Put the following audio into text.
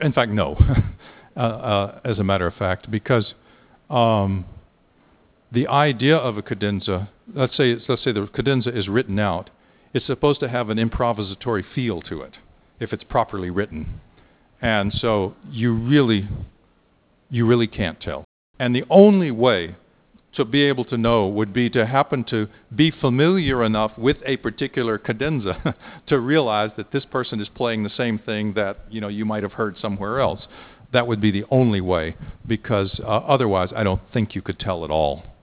In fact, no, as a matter of fact, because the idea of a cadenza, let's say the cadenza is written out, it's supposed to have an improvisatory feel to it if it's properly written. And so you really can't tell. And the only way to be able to know would be to happen to be familiar enough with a particular cadenza to realize that this person is playing the same thing that you might have heard somewhere else. That would be the only way, because otherwise I don't think you could tell at all.